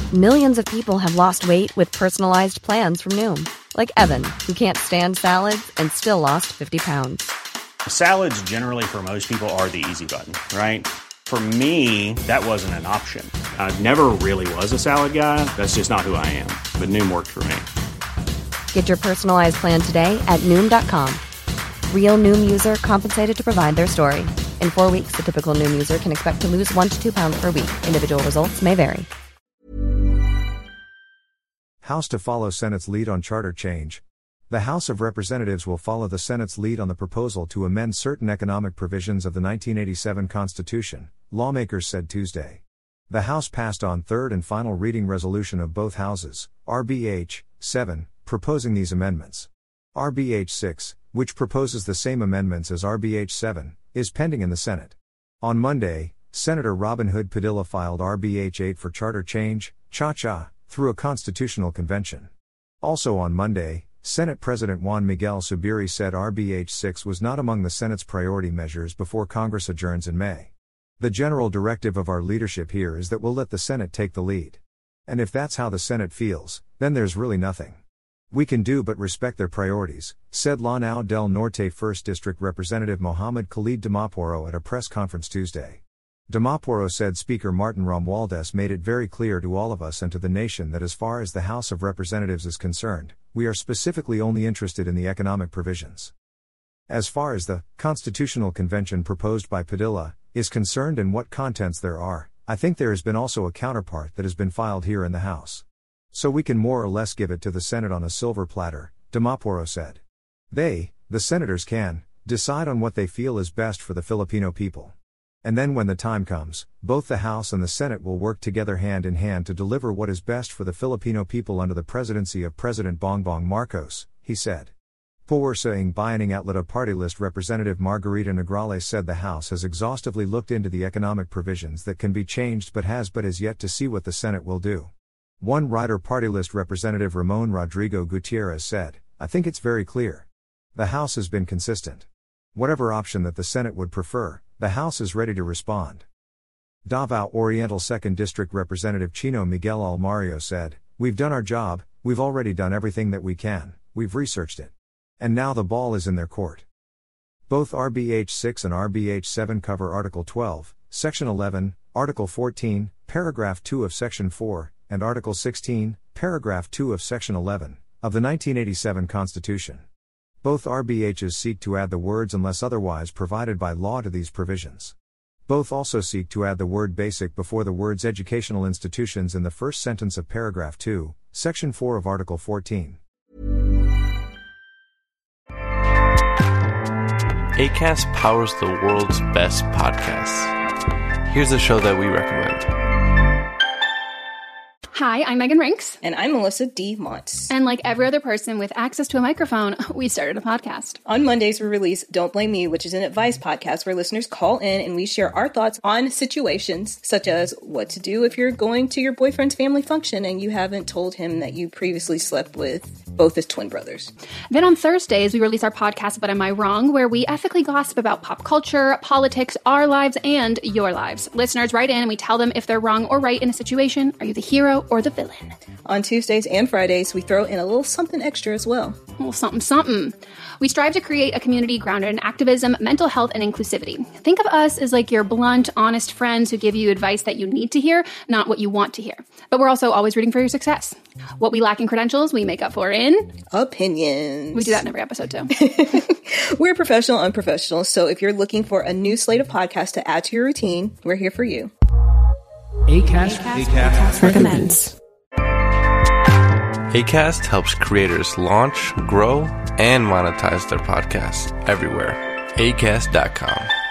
Millions of people have lost weight with personalized plans from Noom. Like Evan, who can't stand salads and still lost 50 pounds. Salads generally for most people are the easy button, right? For me, that wasn't an option. I never really was a salad guy. That's just not who I am. But Noom worked for me. Get your personalized plan today at Noom.com. Real Noom user compensated to provide their story. In 4 weeks, the typical Noom user can expect to lose 1 to 2 pounds per week. Individual results may vary. House to follow Senate's lead on charter change. The House of Representatives will follow the Senate's lead on the proposal to amend certain economic provisions of the 1987 Constitution, lawmakers said Tuesday. The House passed on third and final reading resolution of both houses, RBH 7, proposing these amendments. RBH 6, which proposes the same amendments as RBH 7, is pending in the Senate. On Monday, Senator Robin Hood Padilla filed RBH 8 for charter change, cha-cha, through a constitutional convention. Also on Monday, Senate President Juan Miguel Zubiri said RBH 6 was not among the Senate's priority measures before Congress adjourns in May. The general directive of our leadership here is that we'll let the Senate take the lead. And if that's how the Senate feels, then there's really nothing we can do but respect their priorities, said Lanao del Norte 1st District Representative Mohamed Khalid Damaporo at a press conference Tuesday. Damaporo said Speaker Martin Romualdez made it very clear to all of us and to the nation that as far as the House of Representatives is concerned, we are specifically only interested in the economic provisions. As far as the Constitutional Convention proposed by Padilla is concerned and what contents there are, I think there has been also a counterpart that has been filed here in the House. So we can more or less give it to the Senate on a silver platter, Damaporo said. They, the senators can, decide on what they feel is best for the Filipino people. And then when the time comes, both the House and the Senate will work together hand in hand to deliver what is best for the Filipino people under the presidency of President Bongbong Marcos, he said. Puwersa ng Bayaning Atleta Party List Representative Margarita Negrales said the House has exhaustively looked into the economic provisions that can be changed but has yet to see what the Senate will do. One Rider Party List Representative Ramon Rodrigo Gutierrez said, I think it's very clear. The House has been consistent. Whatever option that the Senate would prefer, the House is ready to respond. Davao Oriental 2nd District Representative Chino Miguel Almario said, we've done our job, we've already done everything that we can, we've researched it. And now the ball is in their court. Both RBH 6 and RBH 7 cover Article 12, Section 11, Article 14, Paragraph 2 of Section 4, and Article 16, Paragraph 2 of Section 11, of the 1987 Constitution. Both RBHs seek to add the words unless otherwise provided by law to these provisions. Both also seek to add the word basic before the words educational institutions in the first sentence of Paragraph 2, Section 4 of Article 14. Acast powers the world's best podcasts. Here's a show that we recommend. Hi, I'm Megan Rinks. And I'm Melissa D. Montz. And like every other person with access to a microphone, we started a podcast. On Mondays, we release Don't Blame Me, which is an advice podcast where listeners call in and we share our thoughts on situations such as what to do if you're going to your boyfriend's family function and you haven't told him that you previously slept with both his twin brothers. Then on Thursdays, we release our podcast, But Am I Wrong?, where we ethically gossip about pop culture, politics, our lives, and your lives. Listeners write in and we tell them if they're wrong or right in a situation. Are you the hero or the villain? On Tuesdays and Fridays, we throw in a little something extra as well. A little something, something. We strive to create a community grounded in activism, mental health, and inclusivity. Think of us as like your blunt, honest friends who give you advice that you need to hear, not what you want to hear. But we're also always rooting for your success. What we lack in credentials, we make up for in opinions. We do that in every episode, too. We're professional, unprofessional, so if you're looking for a new slate of podcasts to add to your routine, we're here for you. Acast recommends. Acast helps creators launch, grow, and monetize their podcasts everywhere. Acast.com.